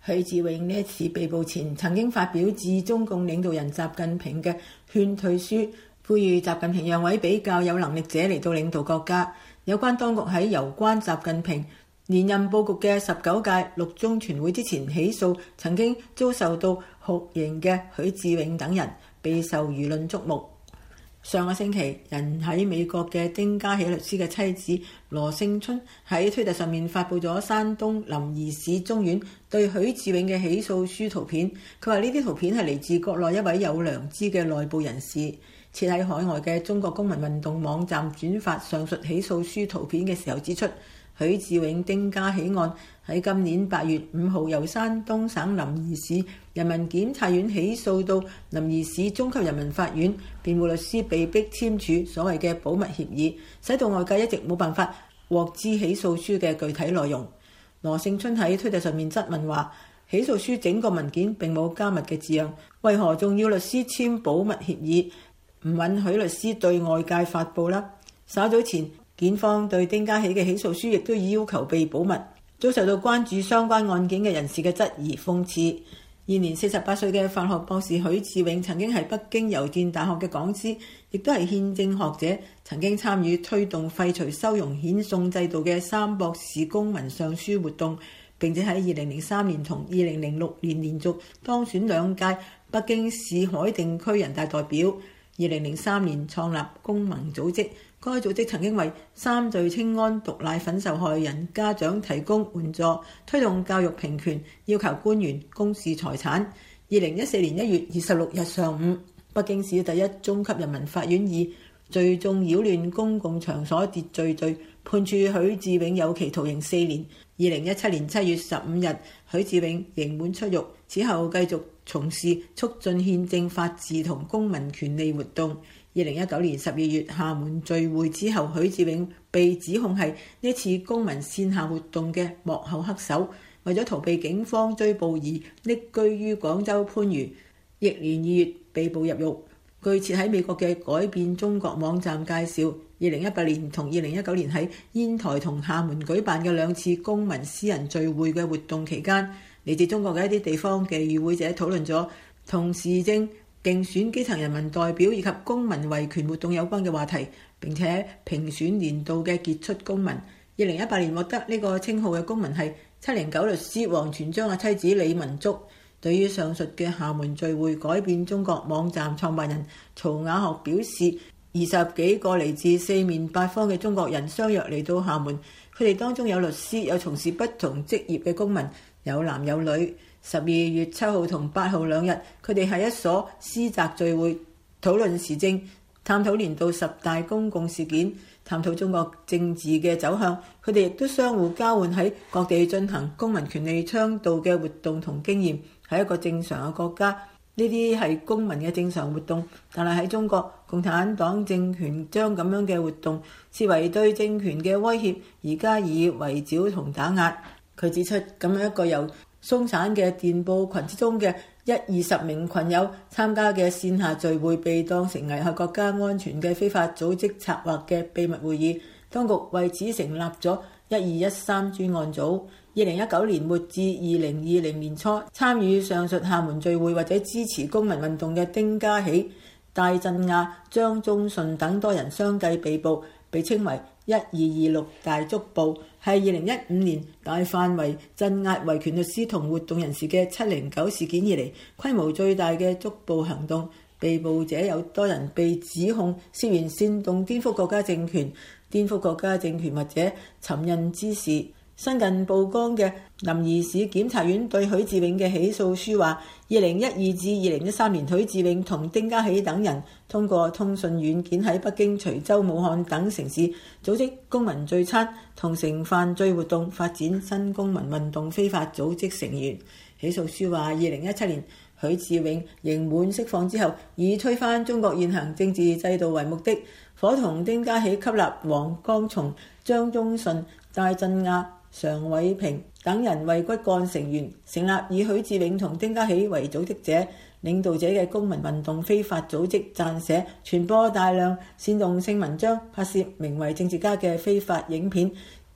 許志永呢一次被捕前曾經發表致中共領導人習近平嘅勸退書，呼籲習近平讓位俾較有能力者嚟到領導國家。有關當局喺有關習近平連任佈局嘅19屆六中全會之前起訴曾經遭受到酷刑嘅許志永等人，備受輿論矚目。上個星期，人喺美國嘅丁家喜律師嘅妻子羅勝春喺推特上面發布咗山東臨沂市中院對許志永嘅起訴書圖片。佢話呢啲圖片係嚟自國內一位有良知嘅內部人士，設喺海外嘅中國公民運動網站轉發上述起訴書圖片嘅時候指出，許志永丁家喜案喺今年8月5號由山東省臨沂市人民檢察院起訴到臨沂市中級人民法院，辯護律師被迫簽署所謂嘅保密協議，使到外界一直冇辦法獲知起訴書嘅具體內容。羅勝春喺推特上面質問話，起訴書整個文件並冇加密嘅字樣，為何仲要律師簽保密協議，唔允許律師對外界發布啦？稍早前檢方對丁家喜嘅起訴書亦都要求被保密，遭受到關注相關案件嘅人士嘅質疑諷刺。現年48歲嘅法學博士許志永曾經係北京郵電大學嘅講師，亦都係憲政學者，曾經參與推動廢除收容遣送制度嘅三博士公民上書活動，並且喺2003年同2006年連續當選2屆北京市海淀區人大代表。2003年創立公民組織，該組織曾經為3歲稱安毒奶粉受害人家長提供援助，推動教育平權，要求官員公示財產。2014年1月26日上午，北京市第一中級人民法院以聚眾擾亂公共場所秩序罪判處許志永有期徒刑4年。2017年7月15日，許志永刑滿出獄，此後繼續從事促進憲政法治同公民權利活動。2019年12月廈門聚會之後，許志永被指控係呢次公民線下活動嘅幕後黑手，為咗逃避警方追捕而匿居於廣州番禺，翌年2月被捕入獄。據設喺美國嘅改變中國網站介紹，2018年同2019年喺煙台同廈門舉辦嘅2次公民私人聚會嘅活動期間，嚟自中國嘅一啲地方嘅與會者討論咗同時政、競選基層人民代表以及公民維權活動有關嘅話題，並且評選年度嘅傑出公民。2018年獲得呢個稱號嘅公民係709律師王全璋嘅妻子李文竹。對於上述嘅廈門聚會，改變中國網站創辦人曹雅學表示，20幾個嚟自4面8方嘅中國人相約嚟到廈門，佢哋當中有律師，有從事不同職業嘅公民，有男有女。12月7號同8號2日，佢哋喺一所私宅聚會，討論時政，探討年度10大公共事件，探討中國政治嘅走向。佢哋亦都相互交換喺各地進行公民權利倡導嘅活動同經驗。喺一個正常嘅國家，呢啲係公民嘅正常活動，但係喺中國，共產黨政權將咁樣嘅活動視為對政權嘅威脅，而加以圍剿同打壓。佢指出，咁樣一個由鬆散嘅電報群之中嘅20名群友參加嘅線下聚會，被當成危害國家安全嘅非法組織策劃嘅秘密會議。當局為此成立咗1213專案組。2019年末至2020年初，參與上述廈門聚會或者支持公民運動嘅丁家喜、戴振亞、張忠順等多人相繼被捕，被稱為1226大捉捕，係2015年大範圍鎮壓維權律師同活動人士嘅709事件以嚟規模最大嘅捉捕行動。被捕者有多人被指控涉嫌煽動顛覆國家政權、顛覆國家政權或者尋釁滋事。新近曝光嘅臨沂市檢察院對許志永嘅起訴書話，2012至2013年，許志永同丁家喜等人通過通訊軟件喺北京、徐州、武漢等城市組織公民聚餐，同成犯罪活動，發展新公民運動非法組織成員。起訴書話，2017年許志永刑滿釋放之後，以推翻中國現行政治制度為目的，夥同丁家喜吸納黃光松、張忠順、戴振亞、常偉平等人為骨幹成員，成立以許志永同丁家喜為組織者、領導者嘅公民運動非法組織，撰寫、傳播大量煽動性文章，拍攝名為政治家嘅非法影片，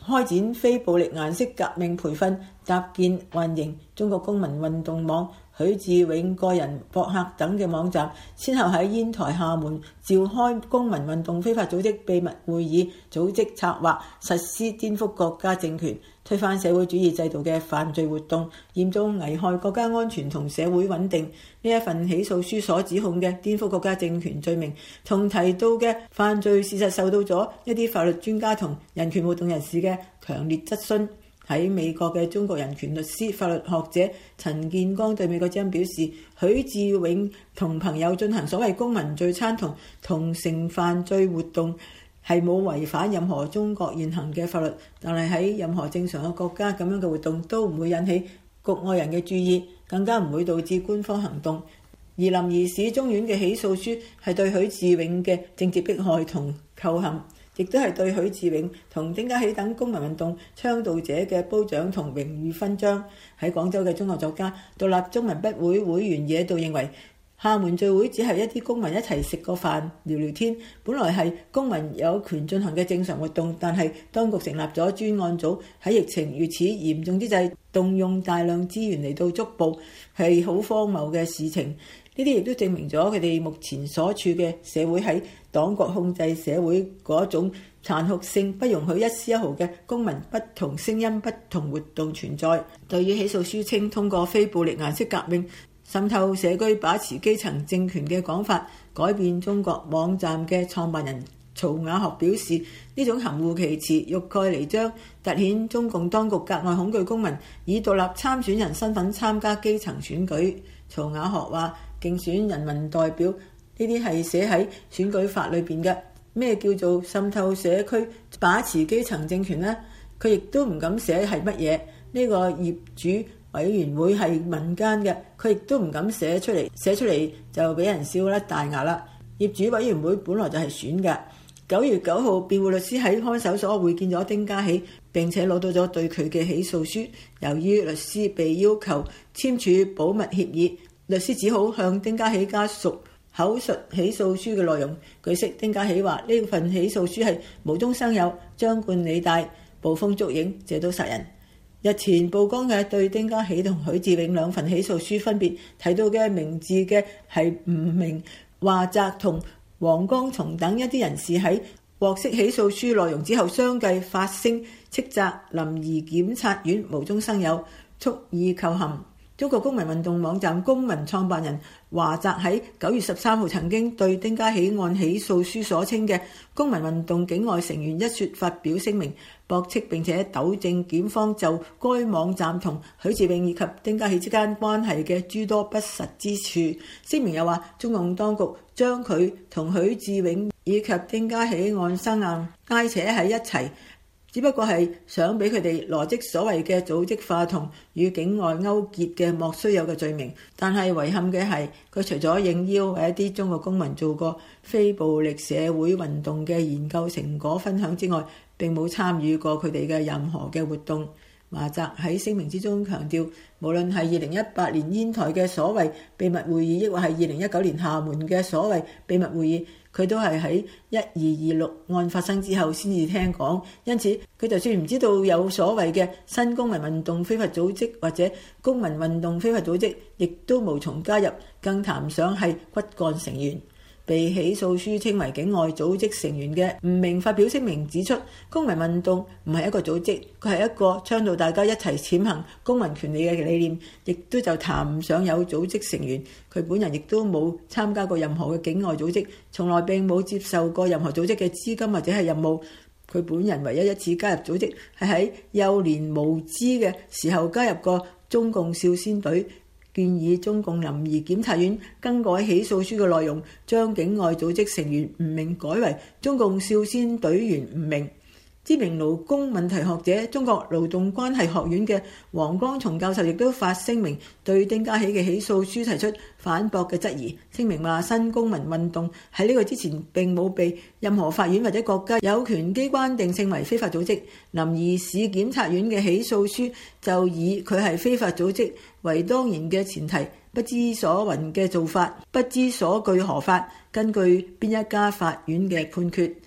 開展非暴力顏色革命培訓，搭建運營中國公民運動網、許志永個人博客等嘅網站，先後喺煙台、廈門召開公民運動非法組織秘密會議，組織策劃實施顛覆國家政權、推翻社會主義制度嘅犯罪活動，嚴重危害國家安全同社會穩定。呢一份起訴書所指控嘅顛覆國家政權罪名，同提到嘅犯罪事實受到咗一啲法律專家同人權活動人士嘅強烈質詢。喺美國嘅中國人權律師、法律學者陳建剛對美國之音表示，許志永同朋友進行所謂公民聚餐同同城犯罪活動係冇違反任何中國現行嘅法律，但係喺任何正常嘅國家，咁樣嘅活動都唔會引起局外人嘅注意，更加唔會導致官方行動。而臨沂市中院嘅起訴書係對許志永嘅政治迫害同構陷，亦都係對許志永同丁家喜等公民運動倡導者嘅褒獎同榮譽勳章。喺廣州嘅中學作家、獨立中文筆會會員野道認為，廈門聚會只係一啲公民一齊食個飯聊聊天，本來係公民有權進行嘅正常活動，但係當局成立咗專案組，喺疫情如此嚴重之際，動用大量資源嚟到捉捕，係好荒謬嘅事情。呢啲亦都證明咗佢哋目前所處嘅社會喺黨國控制社會嗰種殘酷性，不容許一絲一毫嘅公民不同聲音、不同活動存在。對於起訴書稱通過非暴力顏色革命滲透社區、把持基層政權嘅講法，改變中國網站嘅創辦人曹雅學表示，呢種含糊其辭、欲蓋彌彰，凸顯中共當局格外恐懼公民以獨立參選人身份參加基層選舉。曹雅學話，競選人民代表呢啲係寫喺選舉法裏邊嘅。咩叫做滲透社區、把持基層政權呢？佢亦都唔敢寫係乜嘢。呢個業主委員會係民間嘅，佢亦都唔敢寫出嚟，寫出嚟就俾人笑甩大牙啦。業主委員會本來就係選嘅。9月9號，辯護律師喺看守所會見咗丁家喜，並且攞到咗對佢嘅起訴書。由於律師被要求簽署保密協議，律師只好向丁家喜家屬口述起訴書嘅內容。據悉，丁家喜話呢份起訴書係無中生有、張冠李戴、捕風捉影、借刀殺人。日前曝光嘅對丁家喜同許志永兩份起訴書分別提到嘅名字嘅係吳明、華澤同黃光松等一啲人士，喺獲悉起訴書內容之後，相繼發聲斥責臨沂檢察院無中生有、蓄意構陷。中國公民運動網站公民創辦人華澤喺9月13號曾經對丁家喜案起訴書所稱嘅公民運動境外成員一說發表聲明，駁斥並且糾正檢方就該網站同許志永以及丁家喜之間關係嘅諸多不實之處。聲明又話，中共當局將佢同許志永以及丁家喜案生硬拉扯喺一齊，只不過係想俾佢哋羅織所謂嘅組織化同與境外勾結嘅莫須有嘅罪名。但係遺憾嘅係，佢除咗應邀為一啲中國公民做過非暴力社會運動嘅研究成果分享之外，並冇參與過佢哋嘅任何嘅活動。華澤喺聲明之中強調，無論係2018年煙台嘅所謂秘密會議，抑或係2019年廈門嘅所謂秘密會議，佢都係喺1226案發生之後先至聽講，因此佢就算唔知道有所謂嘅新公民運動非法組織或者公民運動非法組織，亦都無從加入，更談上係骨幹成員。被起訴書稱為境外組織成員嘅吳明發表聲明指出，公民運動唔係一個組織，佢係一個倡導大家一齊踐行公民權利嘅理念，亦都就談唔上有組織成員。佢本人亦都冇參加過任何嘅境外組織，從來並冇接受過任何組織嘅資金或者係任務。佢本人唯一一次加入組織係喺幼年無知嘅時候加入過中共少先隊，建議中共臨沂檢察院更改起訴書嘅內容，將境外組織成員吳明改為中共少先隊員吳明。知名勞工問題學者、中國勞動關係學院嘅黃光松教授亦都發聲明，對丁家喜嘅起訴書提出反駁嘅質疑。聲明話，新公民運動喺呢個之前並冇被任何法院或者國家有權機關定性為非法組織。臨沂市檢察院嘅起訴書就以佢係非法組織為當然嘅前提，不知所云嘅做法，不知所據何法，根據邊一家法院嘅判決。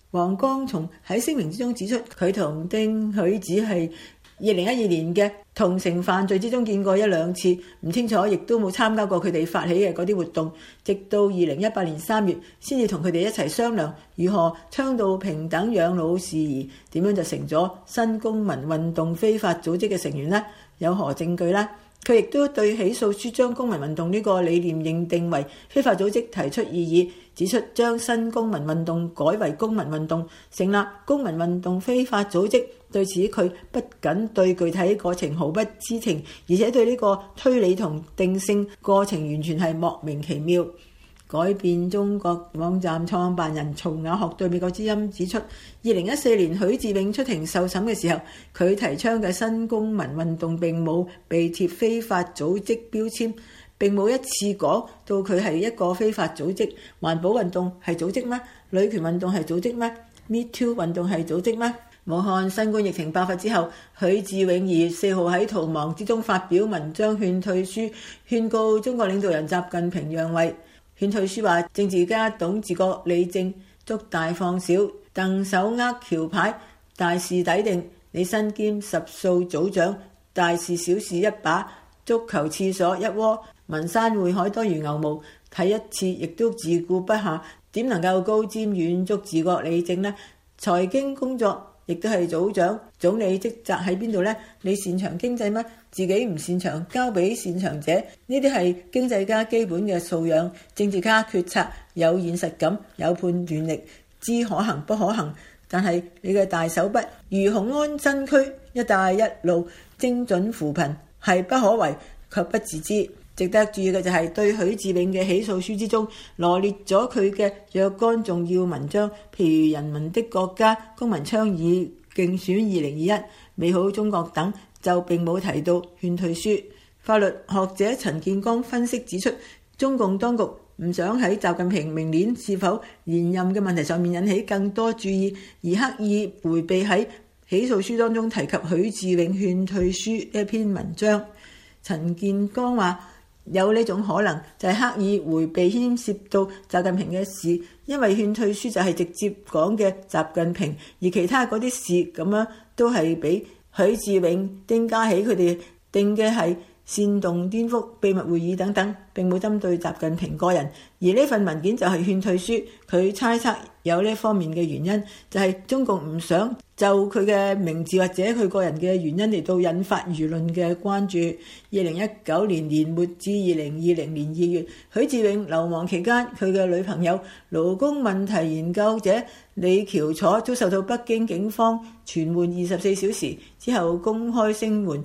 黃光松喺聲明之中指出，佢同丁許子係2012年嘅同城犯罪之中見過一兩次，唔清楚，亦都冇參加過佢哋發起嘅嗰啲活動。直到2018年3月，先至同佢哋一齊商量如何倡導平等養老事宜，點樣就成咗新公民運動非法組織嘅成員呢？有何證據呢？佢亦都對起訴書將公民運動呢個理念認定為非法組織提出異議，指出將新公民運動改為公民運動，成立公民運動非法組織。對此佢不僅對具體過程毫不知情，而且對呢個推理同定性過程完全係莫名其妙。改變中國網站創辦人曹雅學對美國之音指出，2014年許志永出庭受審嘅時候，佢提倡嘅新公民運動並冇被貼非法組織標籤，並冇一次講到佢係一個非法組織。環保運動係組織咩？女權運動係組織咩？ Me Too 運動係組織咩？武漢新冠疫情爆發之後，許志永2月4號喺逃亡之中發表文章勸退書，勸告中國領導人習近平讓位。勸退書話，政治家董自覺理政，捉大放小，鄧手握橋牌，大事抵定。你身兼10數組長，大事小事一把，足球廁所一窩，文山會海多如牛毛，睇一次亦都自顧不暇，點能夠高瞻遠矚自覺理政呢？財經工作亦都係組長，總理職責喺邊度呢？你擅長經濟嗎？自己唔擅長，交俾擅長者。呢啲係經濟家基本嘅素養。政治家決策有現實感，有判斷力，知可行不可行。但係你嘅大手筆如雄安新區、一帶一路精準扶貧係不可為，卻不自知。值得注意嘅就係對許志永嘅起訴書之中羅列咗佢嘅若干重要文章，譬如人民的國家、公民倡議競選2021、美好中國等，就並冇提到勸退書。法律學者陳建剛分析指出，中共當局唔想喺習近平明年是否連任嘅問題上面引起更多注意，而刻意迴避喺起訴書當中提及許志永勸退書一篇文章。陳建剛話，有呢種可能就係刻意迴避牽涉到習近平嘅事，因為勸退書就係直接講嘅習近平，而其他嗰啲事咁樣都係俾許志永、丁家喜佢哋定嘅係煽動顛覆、秘密會議等等，並冇針對習近平個人。而呢份文件就係勸退書，佢猜測有呢方面嘅原因，就係中共唔想就佢嘅名字或者佢個人嘅原因嚟到引發輿論嘅關注。2019年年末至2020年2月，許志永流亡期間，佢嘅女朋友勞工問題研究者李喬楚遭受到北京警方傳喚24小時之後公開聲援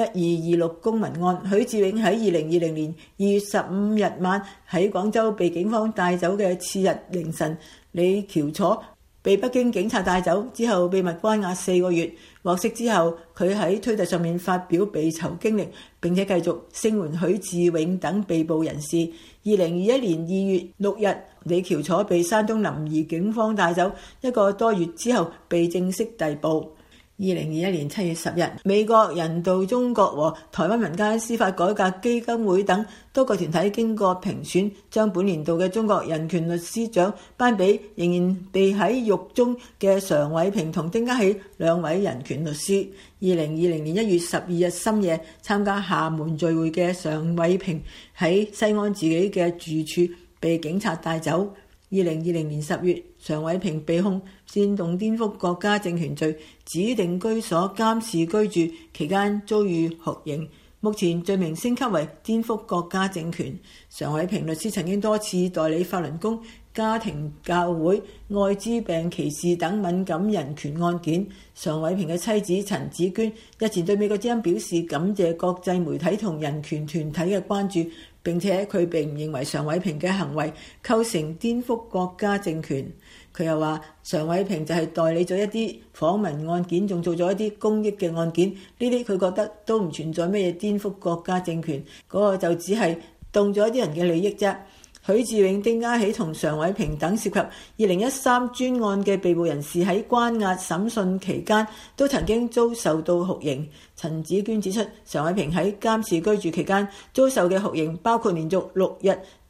1226公民案。許志永喺2020年2月15日晚喺廣州被警方帶走嘅次日凌晨，李喬楚被北京警察帶走之後秘密關押4個月。獲釋之後，佢喺推特上面發表被囚經歷，並且繼續聲援許志永等被捕人士。2021年2月6日，李喬楚被山東臨沂警方帶走，1個多月之後被正式逮捕。2021年7月10日，美國人道中國和台灣民間司法改革基金會等多個團體經過評選，將本年度嘅中國人權律師獎頒俾仍然被喺獄中嘅常偉平同丁家喜兩位人權律師。2020年1月12日深夜參加廈門聚會嘅常偉平喺西安自己嘅住處被警察帶走。2020年10月，常偉平被控煽動顛覆國家政權罪，指定居所監視居住，期間遭遇酷刑。目前罪名升級為顛覆國家政權。常偉平律師曾經多次代理法輪功、家庭教會、愛滋病歧視等敏感人權案件。常偉平嘅妻子陳子娟日前對美國之音表示感謝國際媒體同人權團體嘅關注，並且佢並唔認為常偉平嘅行為構成顛覆國家政權。佢又話常偉平就係代理咗一啲訪問案件，仲做咗一啲公益嘅案件，呢啲佢覺得都唔存在咩嘢顛覆國家政權，嗰個就只係動咗一啲人嘅利益啫。許志永、丁家喜同常偉平等涉及2013專案嘅被捕人士喺關押審訊期間都曾經遭受到酷刑。陳子娟指出，常偉平喺監視居住期間遭受嘅酷刑包括連續6日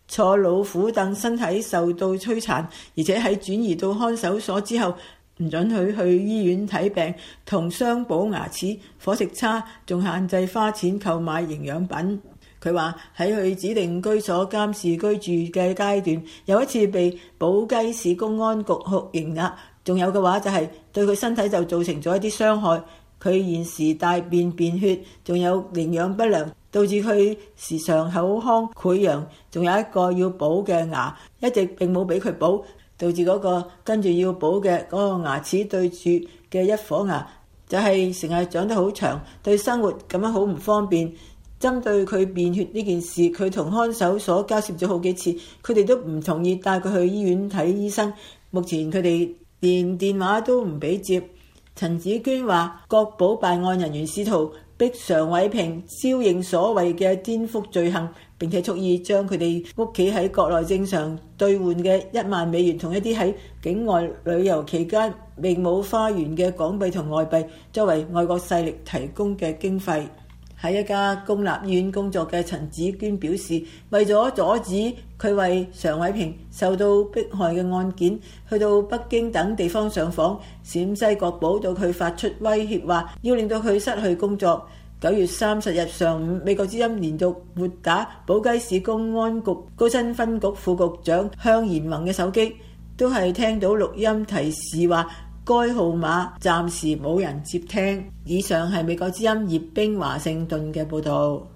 坐老虎凳，身體受到摧殘，而且喺轉移到看守所之後，唔准許去醫院睇病同鑲補牙齒，伙食差，仲限制花錢購買營養品。佢話喺佢指定居所監視居住嘅階段，有一次被寶雞市公安局酷刑啦。仲有嘅話就係對佢身體就造成咗一啲傷害。佢現時大便便血，仲有營養不良，導致佢時常口腔潰瘍，仲有一個要補嘅牙，一直並冇俾佢補，導致嗰個跟住要補嘅嗰個牙齒對住嘅一顆牙，就係成日長得好長，對生活咁樣好唔方便。針對佢便血呢件事，佢同看守所交涉咗好幾次，佢哋都唔同意帶佢去醫院睇醫生。目前佢哋連電話都唔俾接。陳梓娟話：國保辦案人員試圖逼常偉平招認所謂嘅顛覆罪行，並且蓄意將佢哋屋企喺國內正常兌換嘅1萬美元同一啲喺境外旅遊期間並冇花園嘅港幣同外幣，作為外國勢力提供嘅經費。喺一家公立醫院工作嘅陳梓娟表示，為咗阻止佢為常偉平受到迫害嘅案件去到北京等地方上訪，陝西國保對佢發出威脅，話要令到佢失去工作。9月30日上午，美國之音連續撥打寶雞市公安局高新分局副局長向賢宏嘅手機，都係聽到錄音提示話該號碼暫時冇人接聽。以上係美國之音葉冰華盛頓嘅報導。